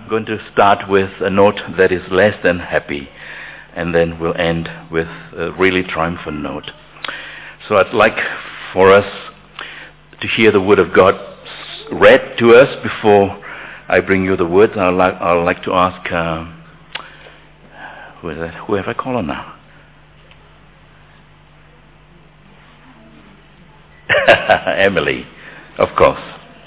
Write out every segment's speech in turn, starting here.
going to start with a note that is less than happy, and then we'll end with a really triumphant note. So I'd like for us to hear the Word of God read to us before I bring you the words. I'd like to ask, who is that? Who have I called on now? Emily, of course.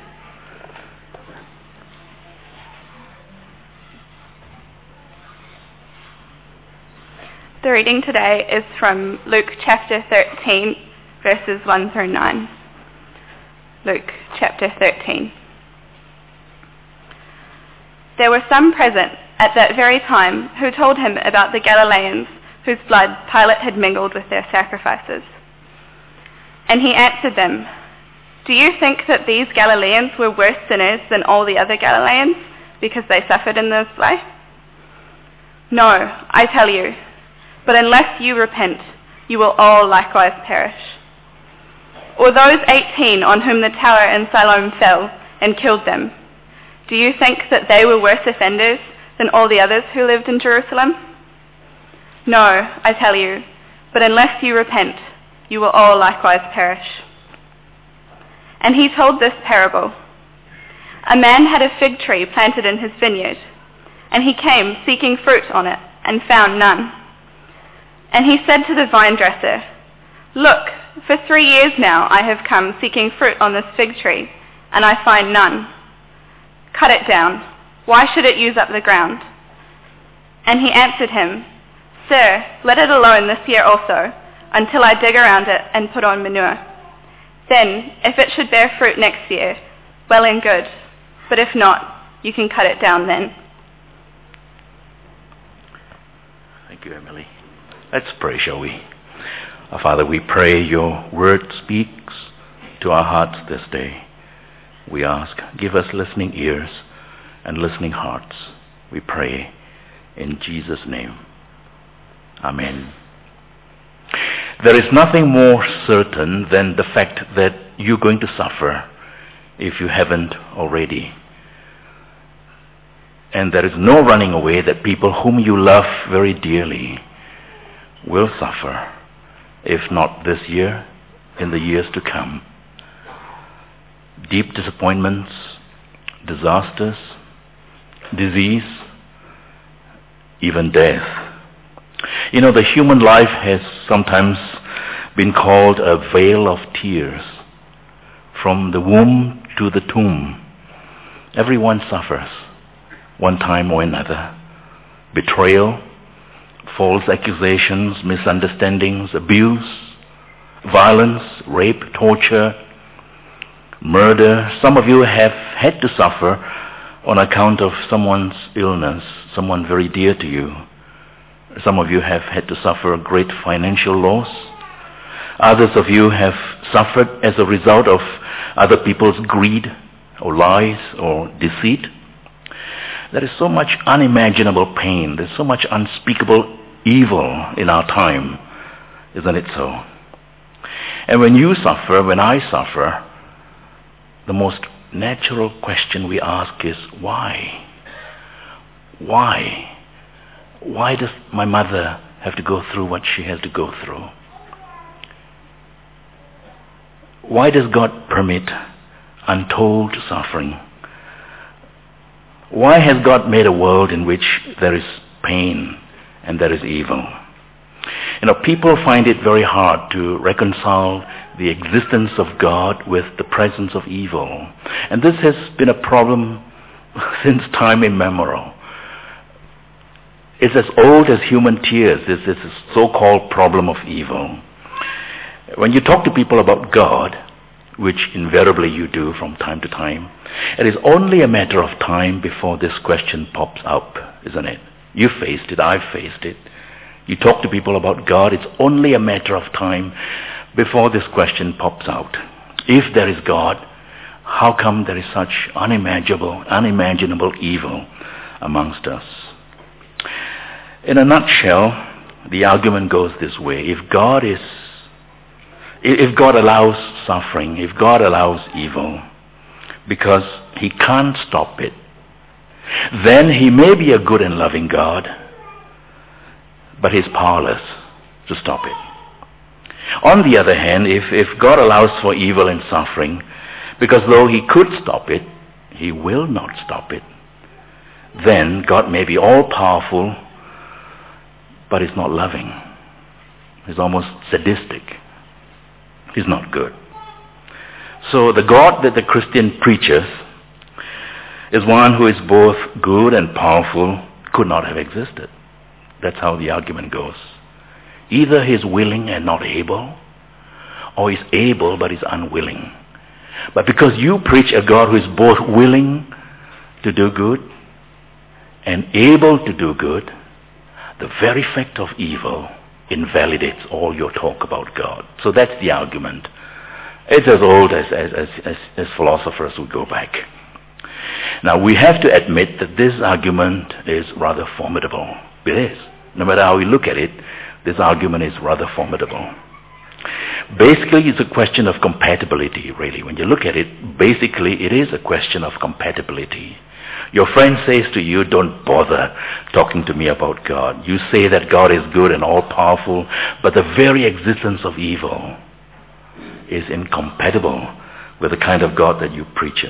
The reading today is from Luke chapter 13, verses 1 through 9. Luke chapter 13. There were some present at that very time who told him about the Galileans whose blood Pilate had mingled with their sacrifices. And he answered them, "Do you think that these Galileans were worse sinners than all the other Galileans because they suffered in this way? No, I tell you, but unless you repent, you will all likewise perish. Or those 18 on whom the tower in Siloam fell and killed them, do you think that they were worse offenders than all the others who lived in Jerusalem? No, I tell you, but unless you repent, you will all likewise perish." And he told this parable. A man had a fig tree planted in his vineyard, and he came seeking fruit on it and found none. And he said to the vine dresser, "Look, for 3 years now I have come seeking fruit on this fig tree, and I find none. Cut it down. Why should it use up the ground?" And he answered him, "Sir, let it alone this year also, until I dig around it and put on manure. Then, if it should bear fruit next year, well and good. But if not, you can cut it down then." Thank you, Emily. Let's pray, shall we? Our Father, we pray your word speaks to our hearts this day. We ask, give us listening ears and listening hearts. We pray in Jesus' name. Amen. There is nothing more certain than the fact that you're going to suffer if you haven't already. And there is no running away that people whom you love very dearly will suffer, if not this year, in the years to come. Deep disappointments, disasters, disease, even death. You know, the human life has sometimes been called a vale of tears. From the womb to the tomb, everyone suffers, one time or another. Betrayal, false accusations, misunderstandings, abuse, violence, rape, torture, murder. Some of you have had to suffer on account of someone's illness, someone very dear to you. Some of you have had to suffer a great financial loss. Others of you have suffered as a result of other people's greed or lies or deceit. There is so much unimaginable pain. There's so much unspeakable evil in our time. Isn't it so? And when you suffer, when I suffer, the most natural question we ask is, why? Why? Why does my mother have to go through what she has to go through? Why does God permit untold suffering? Why has God made a world in which there is pain and there is evil? You know, people find it very hard to reconcile the existence of God with the presence of evil. And this has been a problem since time immemorial. It's as old as human tears, this so-called problem of evil. When you talk to people about God, which invariably you do from time to time, it is only a matter of time before this question pops up, isn't it? You faced it, I've faced it. You talk to people about God, it's only a matter of time before this question pops out. If there is God, how come there is such unimaginable evil amongst us? In a nutshell, the argument goes this way. If God allows suffering, if God allows evil, because he can't stop it, then he may be a good and loving God, but he's powerless to stop it. On the other hand, if God allows for evil and suffering, because though he could stop it, he will not stop it, then God may be all-powerful, but he's not loving. He's almost sadistic. He's not good. So the God that the Christian preaches is one who is both good and powerful, could not have existed. That's how the argument goes. Either he's willing and not able, or he's able but is unwilling. But because you preach a God who is both willing to do good and able to do good, the very fact of evil invalidates all your talk about God. So that's the argument. It's as old as philosophers would go back. Now we have to admit that this argument is rather formidable. It is. No matter how we look at it, this argument is rather formidable. Basically, it's a question of compatibility, really. When you look at it, basically it is a question of compatibility. Your friend says to you, don't bother talking to me about God. You say that God is good and all-powerful, but the very existence of evil is incompatible with the kind of God that you preach.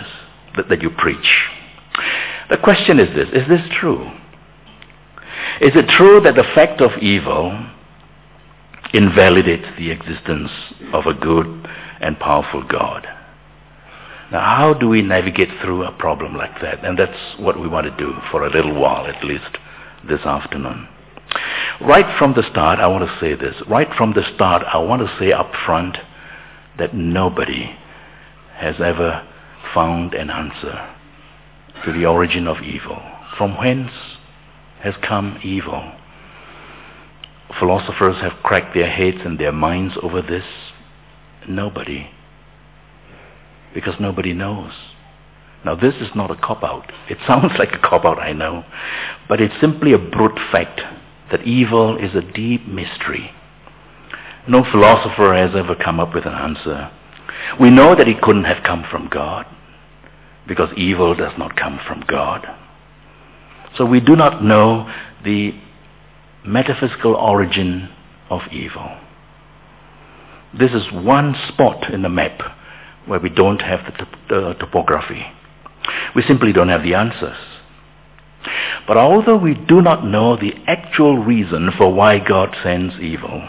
The question is this true? Is it true that the fact of evil invalidates the existence of a good and powerful God? Now, how do we navigate through a problem like that? And that's what we want to do for a little while, at least this afternoon. Right from the start, I want to say this. Right from the start, I want to say up front that nobody has ever found an answer to the origin of evil. From whence has come evil? Philosophers have cracked their heads and their minds over this. Nobody. Because nobody knows. Now this is not a cop-out. It sounds like a cop-out, I know. But it's simply a brute fact that evil is a deep mystery. No philosopher has ever come up with an answer. We know that it couldn't have come from God, because evil does not come from God. So we do not know the metaphysical origin of evil. This is one spot in the map where we don't have the topography. We simply don't have the answers. But although we do not know the actual reason for why God sends evil,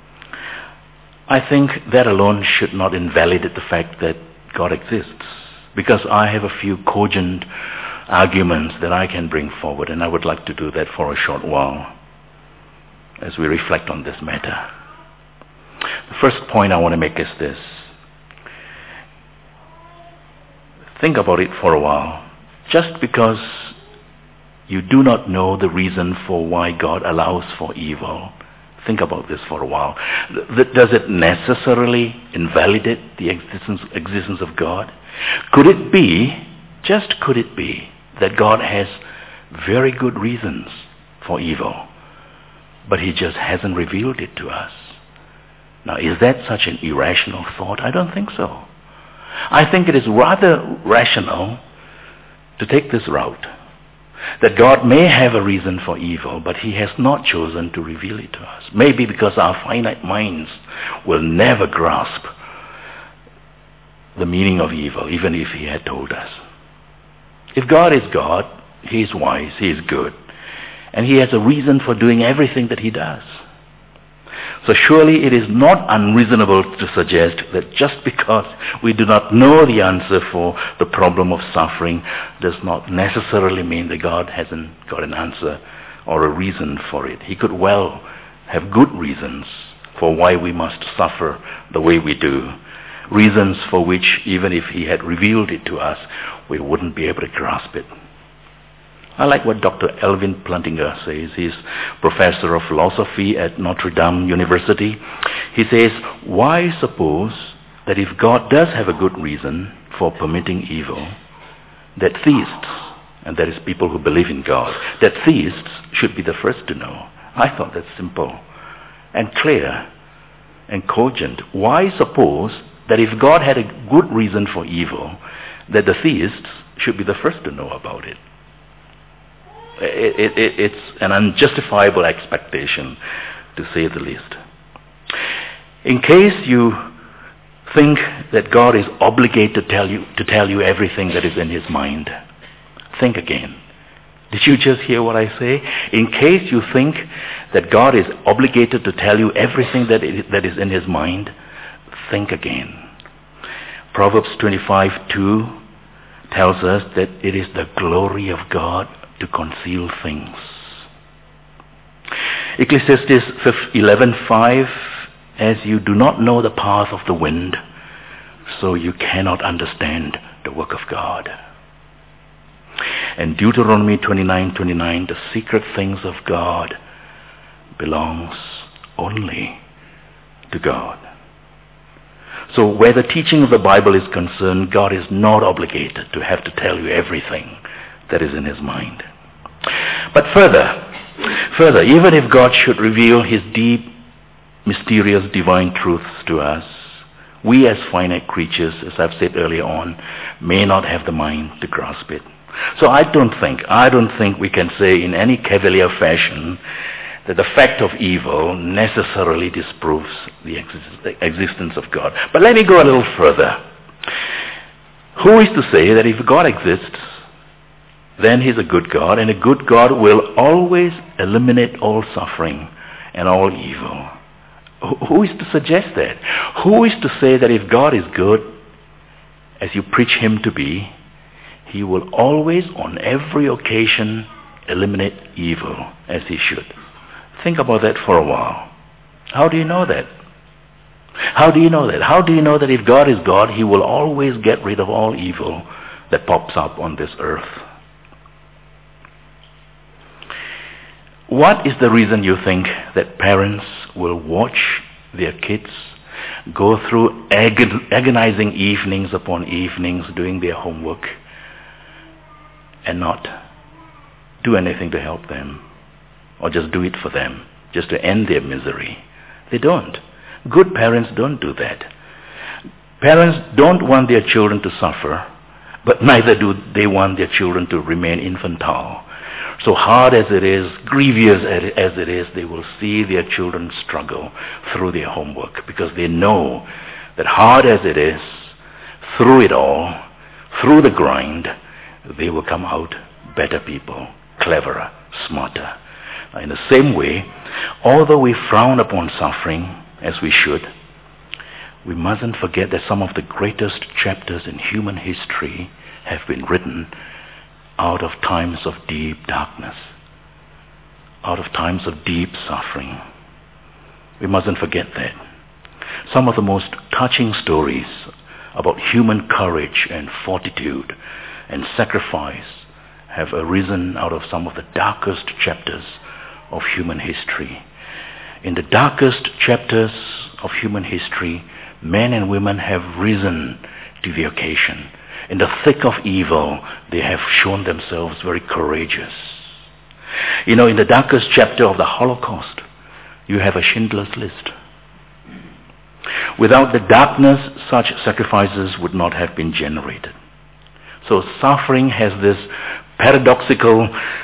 I think that alone should not invalidate the fact that God exists, because I have a few cogent arguments that I can bring forward, and I would like to do that for a short while as we reflect on this matter. The first point I want to make is this. Think about it for a while. Just because you do not know the reason for why God allows for evil, think about this for a while. Does it necessarily invalidate the existence of God? Could it be, just could it be, that God has very good reasons for evil, but he just hasn't revealed it to us? Now, is that such an irrational thought? I don't think so. I think it is rather rational to take this route, that God may have a reason for evil, but he has not chosen to reveal it to us. Maybe because our finite minds will never grasp the meaning of evil, even if he had told us. If God is God, he is wise, he is good, and he has a reason for doing everything that he does. So surely it is not unreasonable to suggest that just because we do not know the answer for the problem of suffering does not necessarily mean that God hasn't got an answer or a reason for it. He could well have good reasons for why we must suffer the way we do. Reasons for which, even if he had revealed it to us, we wouldn't be able to grasp it. I like what Dr. Alvin Plantinga says. He's professor of philosophy at Notre Dame University. He says, why suppose that if God does have a good reason for permitting evil, that theists, and that is people who believe in God, that theists should be the first to know? I thought that's simple and clear and cogent. Why suppose that if God had a good reason for evil, that the theists should be the first to know about it? It's an unjustifiable expectation, to say the least. In case you think that God is obligated to tell you everything that is in his mind, think again. Did you just hear what I say? In case you think that God is obligated to tell you everything that is in his mind, think again. Proverbs 25:2 tells us that it is the glory of God to conceal things. Ecclesiastes 11:5, as you do not know the path of the wind, so you cannot understand the work of God. And Deuteronomy 29:29, the secret things of God belongs only to God. So where the teaching of the Bible is concerned, God is not obligated to have to tell you everything that is in his mind. But further, even if God should reveal his deep, mysterious, divine truths to us, we as finite creatures, as I've said earlier on, may not have the mind to grasp it. So I don't think we can say in any cavalier fashion that the fact of evil necessarily disproves the existence of God. But let me go a little further. Who is to say that if God exists, then he's a good God, and a good God will always eliminate all suffering and all evil? Who is to suggest that? Who is to say that if God is good, as you preach him to be, he will always, on every occasion, eliminate evil as he should? Think about that for a while. How do you know that? How do you know that? How do you know that if God is God, he will always get rid of all evil that pops up on this earth? What is the reason you think that parents will watch their kids go through agonizing evenings upon evenings doing their homework and not do anything to help them, or just do it for them, just to end their misery? They don't. Good parents don't do that. Parents don't want their children to suffer, but neither do they want their children to remain infantile. So hard as it is, grievous as it is, they will see their children struggle through their homework, because they know that hard as it is, through it all, through the grind, they will come out better people, cleverer, smarter. In the same way, although we frown upon suffering, as we should, we mustn't forget that some of the greatest chapters in human history have been written out of times of deep darkness, out of times of deep suffering. We mustn't forget that. Some of the most touching stories about human courage and fortitude and sacrifice have arisen out of some of the darkest chapters of human history. In the darkest chapters of human history, men and women have risen to the occasion. In the thick of evil, they have shown themselves very courageous. In the darkest chapter of the Holocaust, you have a Schindler's List. Without the darkness, such sacrifices would not have been generated. So suffering has this paradoxical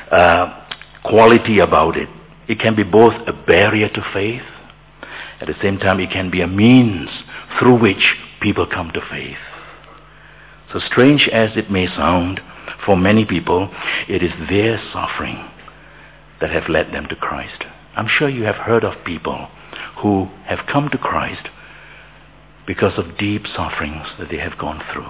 quality about it. It can be both a barrier to faith. At the same time, it can be a means through which people come to faith. So strange as it may sound, for many people, it is their suffering that have led them to Christ. I'm sure you have heard of people who have come to Christ because of deep sufferings that they have gone through.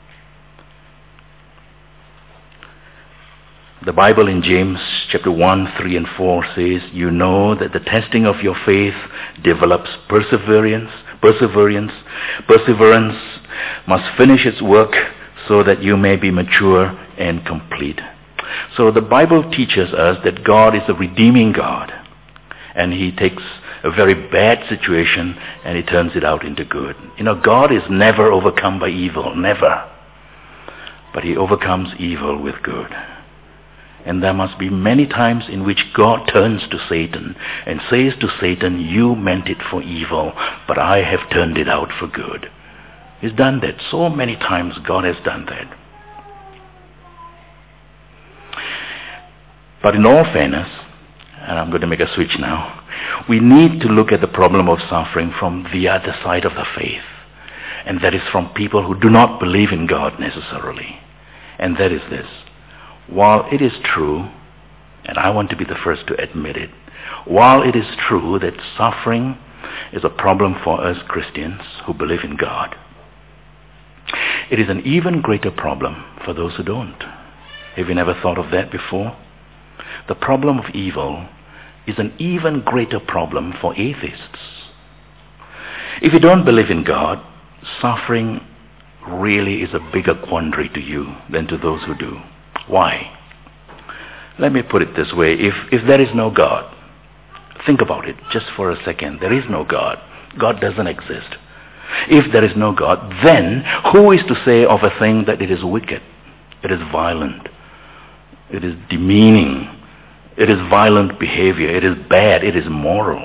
The Bible in James chapter 1, 3 and 4 says, you know that the testing of your faith develops perseverance. Perseverance must finish its work so that you may be mature and complete. So the Bible teaches us that God is a redeeming God, and he takes a very bad situation and he turns it out into good. God is never overcome by evil, never. But he overcomes evil with good. And there must be many times in which God turns to Satan and says to Satan, you meant it for evil, but I have turned it out for good. He's done that. So many times God has done that. But in all fairness, and I'm going to make a switch now, we need to look at the problem of suffering from the other side of the faith. And that is from people who do not believe in God necessarily. And that is this. While it is true, and I want to be the first to admit it, while it is true that suffering is a problem for us Christians who believe in God, it is an even greater problem for those who don't. Have you never thought of that before? The problem of evil is an even greater problem for atheists. If you don't believe in God, suffering really is a bigger quandary to you than to those who do. Why? Let me put it this way. If there is no God, think about it just for a second. There is no God. God doesn't exist. If there is no God, then who is to say of a thing that it is wicked, it is violent, it is demeaning, it is violent behavior, it is bad, it is immoral,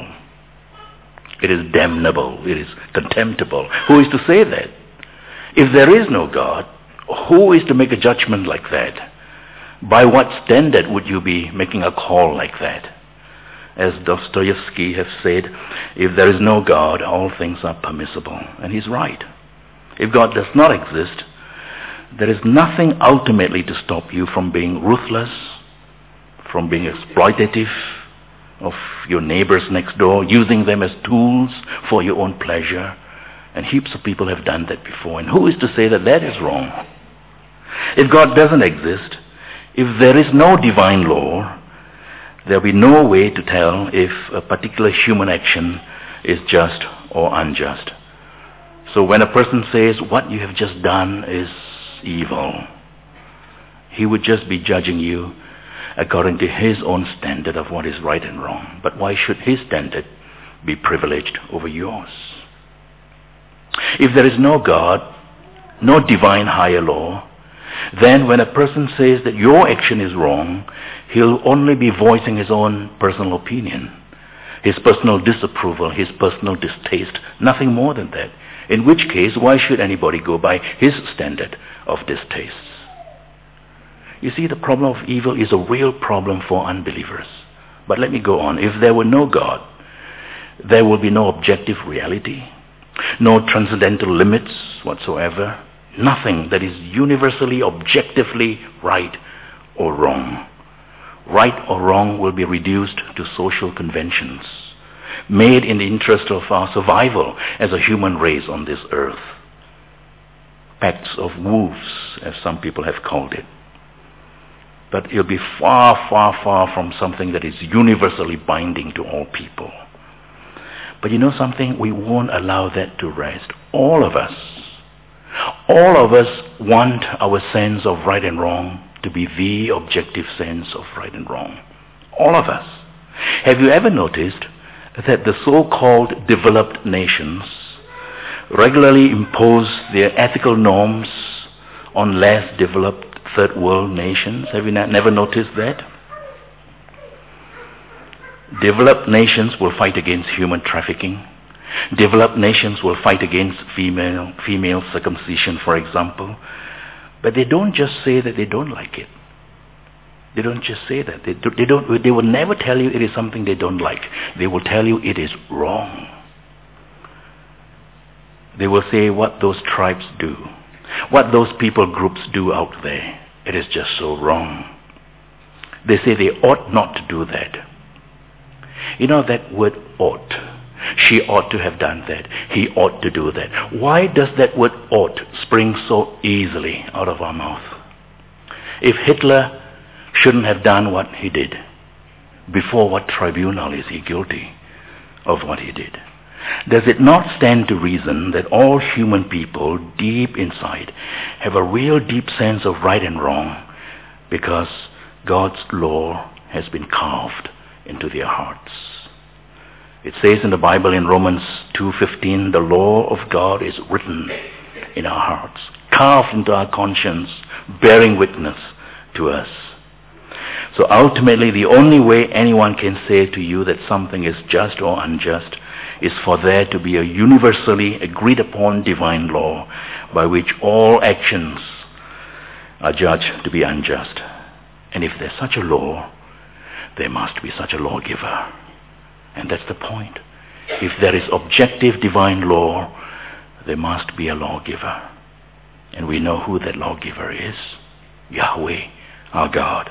it is damnable, it is contemptible? Who is to say that? If there is no God, who is to make a judgment like that? By what standard would you be making a call like that? As Dostoevsky has said, if there is no God, all things are permissible. And he's right. If God does not exist, there is nothing ultimately to stop you from being ruthless, from being exploitative of your neighbors next door, using them as tools for your own pleasure. And heaps of people have done that before. And who is to say that that is wrong? If God doesn't exist, if there is no divine law, there will be no way to tell if a particular human action is just or unjust. So when a person says, what you have just done is evil, he would just be judging you according to his own standard of what is right and wrong. But why should his standard be privileged over yours? If there is no God, no divine higher law, then when a person says that your action is wrong, he'll only be voicing his own personal opinion, his personal disapproval, his personal distaste, nothing more than that. In which case, why should anybody go by his standard of distaste? You see, the problem of evil is a real problem for unbelievers. But let me go on. If there were no God, there will be no objective reality, no transcendental limits whatsoever, nothing that is universally, objectively right or wrong. Right or wrong will be reduced to social conventions, made in the interest of our survival as a human race on this earth. Pacts of wolves, as some people have called it. But it'll be far, far, far from something that is universally binding to all people. But you know something? We won't allow that to rest. All of us want our sense of right and wrong to be the objective sense of right and wrong. All of us. Have you ever noticed that the so-called developed nations regularly impose their ethical norms on less developed third world nations? Have you never noticed that? Developed nations will fight against human trafficking. Developed nations will fight against female circumcision, for example. But they don't just say that they don't like it. They don't just say that. They will never tell you it is something they don't like. They will tell you it is wrong. They will say what those tribes do, what those people groups do out there, it is just so wrong. They say they ought not to do that. You know that word ought. She ought to have done that. He ought to do that. Why does that word ought spring so easily out of our mouth? If Hitler shouldn't have done what he did, before what tribunal is he guilty of what he did? Does it not stand to reason that all human people deep inside have a real deep sense of right and wrong because God's law has been carved into their hearts? It says in the Bible in Romans 2:15, the law of God is written in our hearts, carved into our conscience, bearing witness to us. So ultimately, the only way anyone can say to you that something is just or unjust is for there to be a universally agreed upon divine law by which all actions are judged to be unjust. And if there's such a law, there must be such a lawgiver. And that's the point. If there is objective divine law, there must be a lawgiver. And we know who that lawgiver is. Yahweh, our God.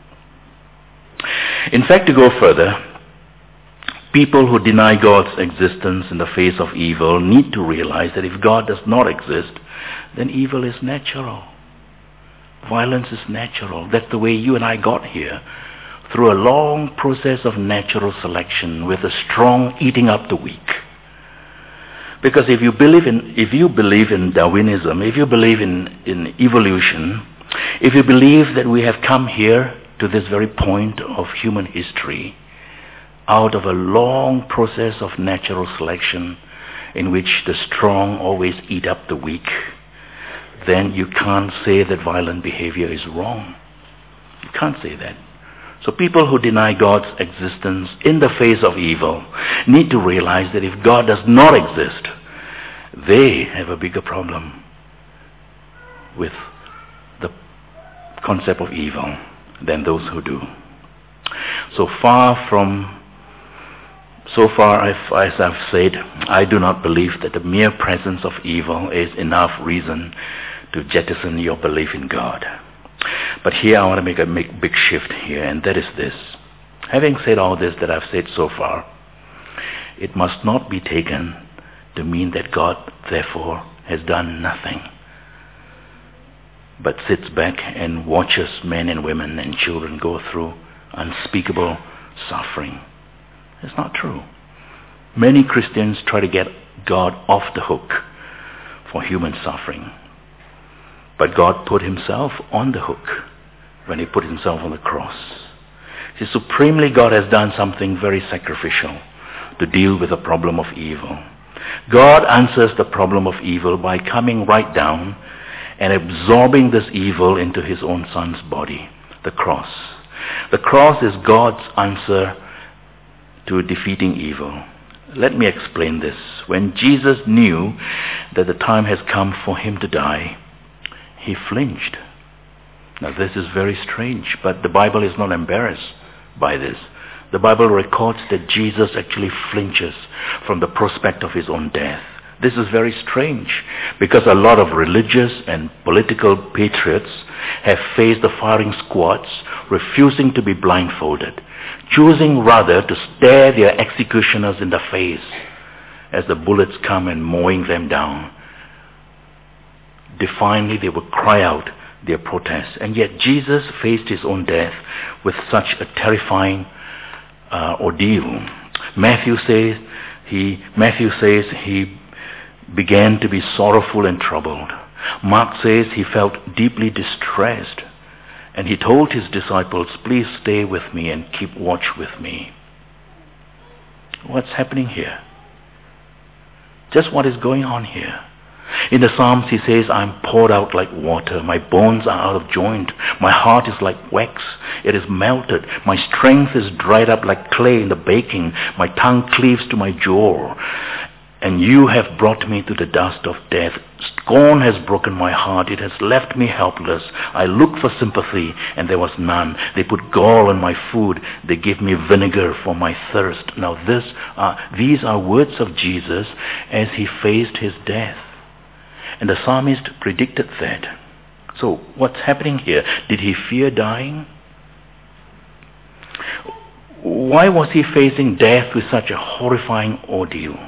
In fact, to go further, people who deny God's existence in the face of evil need to realize that if God does not exist, then evil is natural. Violence is natural. That's the way you and I got here, through a long process of natural selection with the strong eating up the weak. Because if you believe in Darwinism, if you believe in evolution, if you believe that we have come here to this very point of human history out of a long process of natural selection in which the strong always eat up the weak, then you can't say that violent behavior is wrong. You can't say that. So people who deny God's existence in the face of evil need to realize that if God does not exist, they have a bigger problem with the concept of evil than those who do. So far as I've said, I do not believe that the mere presence of evil is enough reason to jettison your belief in God. But here I want to make a big shift here, and that is this. Having said all this that I've said so far, it must not be taken to mean that God, therefore, has done nothing, but sits back and watches men and women and children go through unspeakable suffering. It's not true. Many Christians try to get God off the hook for human suffering. But God put himself on the hook when he put himself on the cross. See, supremely God has done something very sacrificial to deal with the problem of evil. God answers the problem of evil by coming right down and absorbing this evil into his own son's body, the cross. The cross is God's answer to defeating evil. Let me explain this. When Jesus knew that the time has come for him to die, he flinched. Now this is very strange, but the Bible is not embarrassed by this. The Bible records that Jesus actually flinches from the prospect of his own death. This is very strange because a lot of religious and political patriots have faced the firing squads, refusing to be blindfolded, choosing rather to stare their executioners in the face as the bullets come and mowing them down. Defiantly they would cry out their protests, and yet Jesus faced his own death with such a terrifying ordeal. Matthew says he began to be sorrowful and troubled. Mark says he felt deeply distressed, and he told his disciples, "Please stay with me and keep watch with me." What's happening here? Just what is going on here? In the Psalms he says, "I'm poured out like water, my bones are out of joint, my heart is like wax, it is melted, my strength is dried up like clay in the baking, my tongue cleaves to my jaw. And you have brought me to the dust of death. Scorn has broken my heart, it has left me helpless. I looked for sympathy, and there was none. They put gall on my food, they give me vinegar for my thirst." Now these are words of Jesus as he faced his death. And the psalmist predicted that. So what's happening here? Did he fear dying? Why was he facing death with such a horrifying ordeal?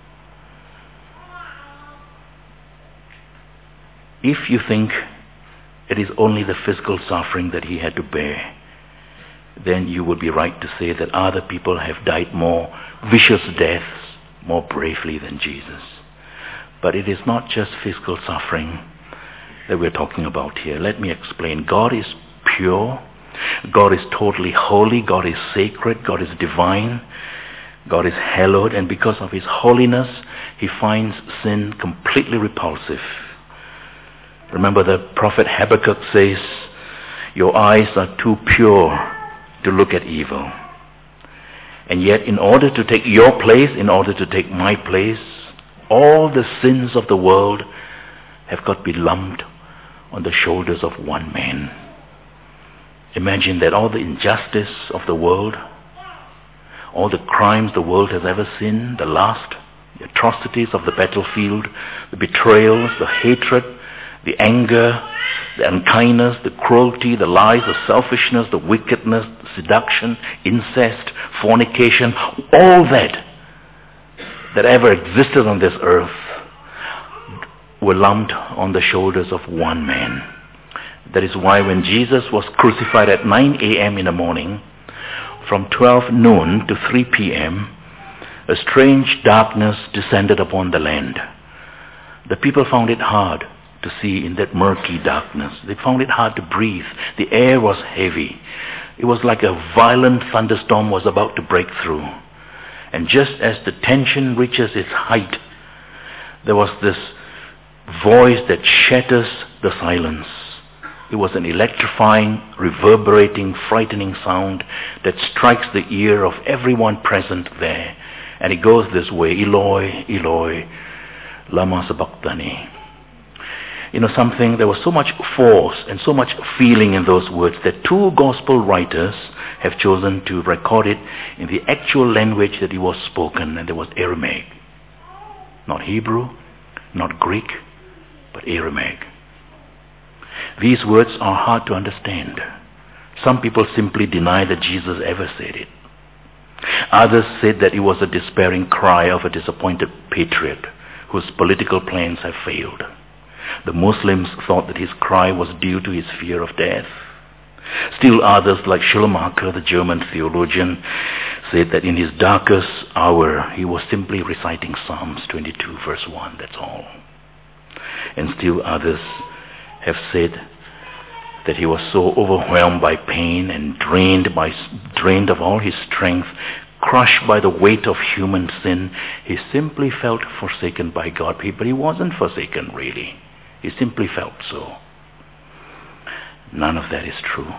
If you think it is only the physical suffering that he had to bear, then you would be right to say that other people have died more vicious deaths more bravely than Jesus. But it is not just physical suffering that we're talking about here. Let me explain. God is pure. God is totally holy. God is sacred. God is divine. God is hallowed. And because of his holiness, he finds sin completely repulsive. Remember the prophet Habakkuk says, "Your eyes are too pure to look at evil." And yet in order to take your place, in order to take my place, all the sins of the world have got to be lumped on the shoulders of one man. Imagine that all the injustice of the world, all the crimes the world has ever seen, the lust, the atrocities of the battlefield, the betrayals, the hatred, the anger, the unkindness, the cruelty, the lies, the selfishness, the wickedness, the seduction, incest, fornication, all that ever existed on this earth were lumped on the shoulders of one man. That is why when Jesus was crucified at 9 a.m. in the morning, from 12 noon to 3 p.m., a strange darkness descended upon the land. The people found it hard to see in that murky darkness. They found it hard to breathe. The air was heavy. It was like a violent thunderstorm was about to break through. And just as the tension reaches its height, there was this voice that shatters the silence. It was an electrifying, reverberating, frightening sound that strikes the ear of everyone present there. And it goes this way, Eloi, Eloi, lama sabachthani. There was so much force and so much feeling in those words that two gospel writers have chosen to record it in the actual language that it was spoken, and it was Aramaic. Not Hebrew, not Greek, but Aramaic. These words are hard to understand. Some people simply deny that Jesus ever said it. Others said that it was a despairing cry of a disappointed patriot whose political plans have failed. The Muslims thought that his cry was due to his fear of death. Still others, like Schleiermacher, the German theologian, said that in his darkest hour he was simply reciting Psalms 22 verse 1, that's all. And still others have said that he was so overwhelmed by pain and drained of all his strength, crushed by the weight of human sin, he simply felt forsaken by God. But he wasn't forsaken really. He simply felt so. None of that is true.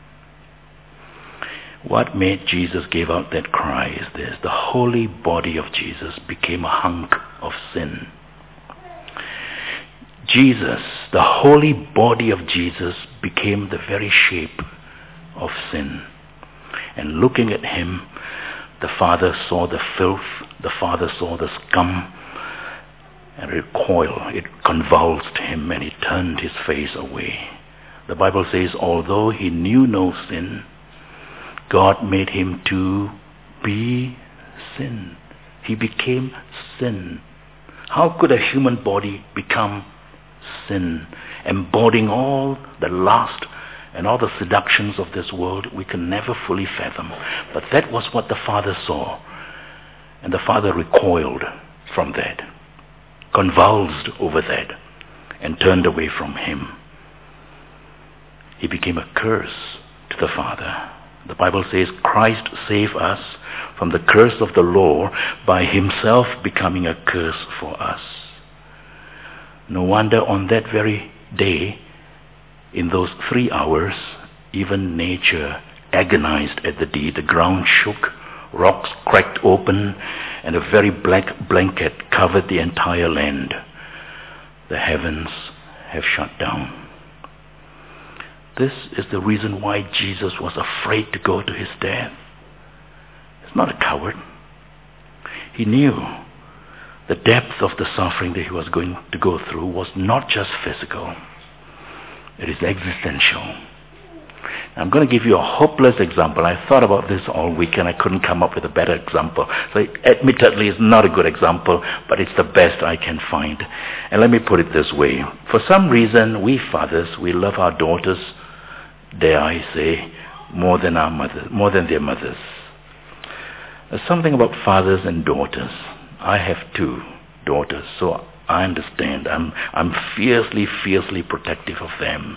What made Jesus give out that cry is this: the holy body of Jesus became a hunk of sin. Jesus, the holy body of Jesus, became the very shape of sin. And looking at him, the Father saw the filth, the Father saw the scum, and it convulsed him, and he turned his face away. The Bible says, although he knew no sin, God made him to be sin. He became sin. How could a human body become sin, embodying all the lust and all the seductions of this world? We can never fully fathom. But that was what the Father saw. And the Father recoiled from that, convulsed over that, and turned away from him. He became a curse to the Father. The Bible says Christ saved us from the curse of the law by himself becoming a curse for us. No wonder on that very day, in those 3 hours, even nature agonized at the deed. The ground shook, rocks cracked open, and a very black blanket covered the entire land. The heavens have shut down. This is the reason why Jesus was afraid to go to his death. He's not a coward. He knew the depth of the suffering that he was going to go through was not just physical. It is existential. I'm going to give you a hopeless example. I thought about this all week and I couldn't come up with a better example. So admittedly, it's not a good example, but it's the best I can find. And let me put it this way. For some reason, we fathers, we love our daughters, dare I say, more than their mothers. There's something about fathers and daughters. I have 2 daughters, so I understand. I'm fiercely protective of them.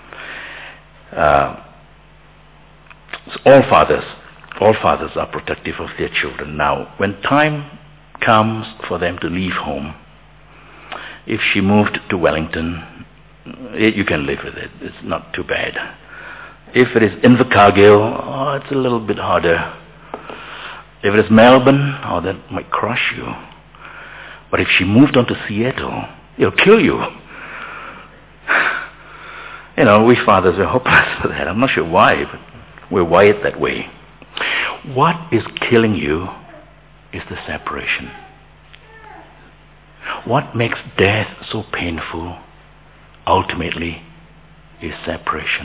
So all fathers are protective of their children. Now, when time comes for them to leave home, if she moved to Wellington, you can live with it. It's not too bad. If it is Invercargill, it's a little bit harder. If it is Melbourne, that might crush you. But if she moved on to Seattle, it'll kill you. We fathers are hopeless for that. I'm not sure why, but we're wired that way. What is killing you is the separation. What makes death so painful, ultimately, is separation.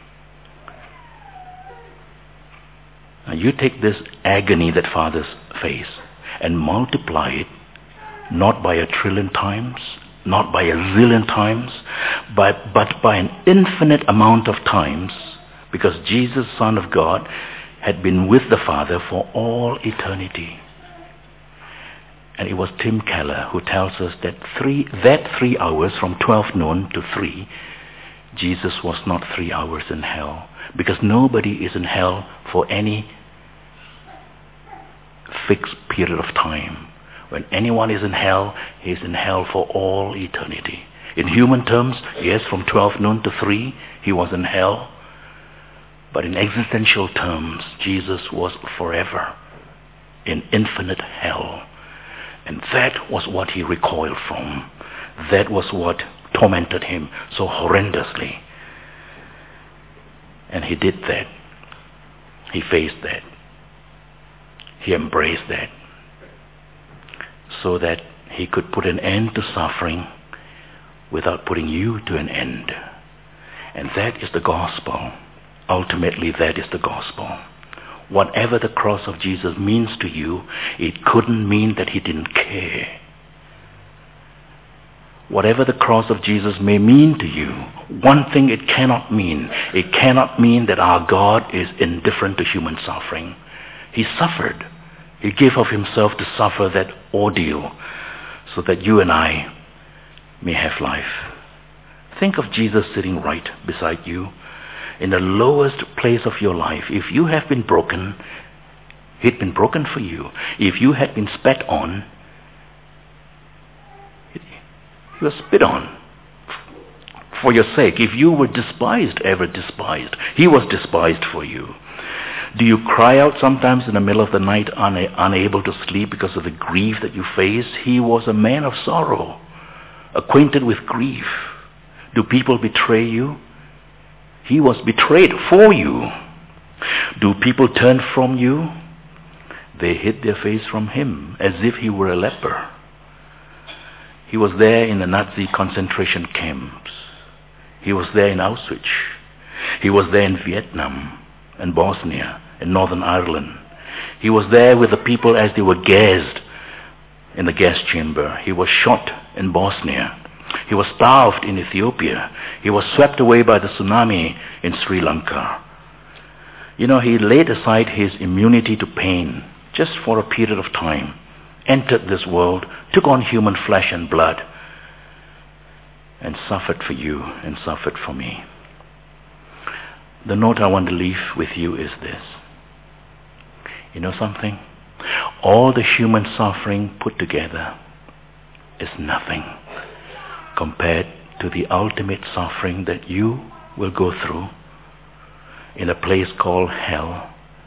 Now you take this agony that fathers face and multiply it, not by 1 trillion times, not by 1 zillion times, but by an infinite amount of times, because Jesus, Son of God, had been with the Father for all eternity. And it was Tim Keller who tells us that 3 hours from 12 noon to 3, Jesus was not 3 hours in hell, because nobody is in hell for any fixed period of time. When anyone is in hell, he is in hell for all eternity. In human terms, yes, from 12 noon to 3, he was in hell. But in existential terms, Jesus was forever in infinite hell. And that was what he recoiled from. That was what tormented him so horrendously. And he did that. He faced that. He embraced that, so that he could put an end to suffering without putting you to an end. And that is the gospel. Ultimately, that is the gospel. Whatever the cross of Jesus means to you, it couldn't mean that he didn't care. Whatever the cross of Jesus may mean to you, one thing it cannot mean that our God is indifferent to human suffering. He suffered. He gave of himself to suffer that ordeal so that you and I may have life. Think of Jesus sitting right beside you in the lowest place of your life. If you have been broken, he'd been broken for you. If you had been spat on, he was spit on for your sake. If you were despised, ever despised, he was despised for you. Do you cry out sometimes in the middle of the night, unable to sleep because of the grief that you face? He was a man of sorrow, acquainted with grief. Do people betray you? He was betrayed for you. Do people turn from you? They hid their face from him as if he were a leper. He was there in the Nazi concentration camps. He was there in Auschwitz. He was there in Vietnam and Bosnia and Northern Ireland. He was there with the people as they were gassed in the gas chamber. He was shot in Bosnia. He was starved in Ethiopia. He was swept away by the tsunami in Sri Lanka. He laid aside his immunity to pain just for a period of time, entered this world, took on human flesh and blood, and suffered for you and suffered for me. The note I want to leave with you is this. You know something? All the human suffering put together is nothing compared to the ultimate suffering that you will go through in a place called hell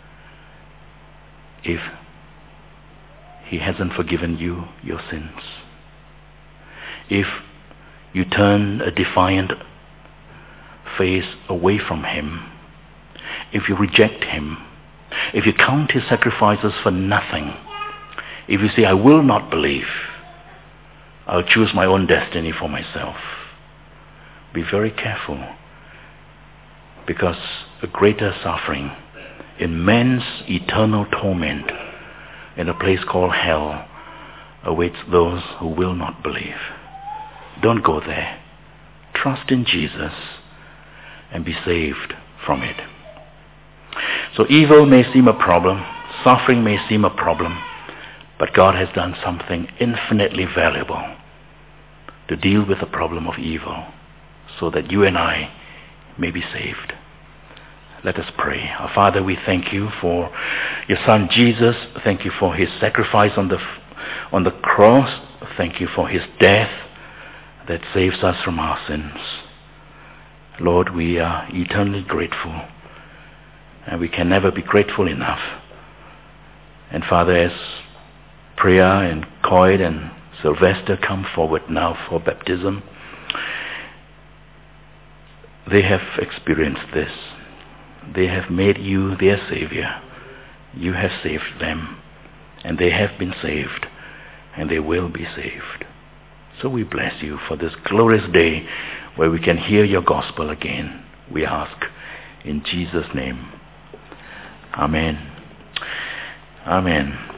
if he hasn't forgiven you your sins. If you turn a defiant face away from him, if you reject him, if you count his sacrifices for nothing, if you say, I will not believe, I'll choose my own destiny for myself, be very careful, because a greater suffering, immense eternal torment in a place called hell awaits those who will not believe. Don't go there. Trust in Jesus and be saved from it. So evil may seem a problem, suffering may seem a problem, but God has done something infinitely valuable to deal with the problem of evil so that you and I may be saved. Let us pray. Our Father, we thank you for your Son Jesus. Thank you for his sacrifice on the cross. Thank you for his death that saves us from our sins. Lord, we are eternally grateful, and we can never be grateful enough. And Father, as Priya and Coyd and Sylvester come forward now for baptism, they have experienced this. They have made you their Savior. You have saved them, and they have been saved, and they will be saved. So we bless you for this glorious day where we can hear your gospel again. We ask in Jesus' name. Amen. Amen.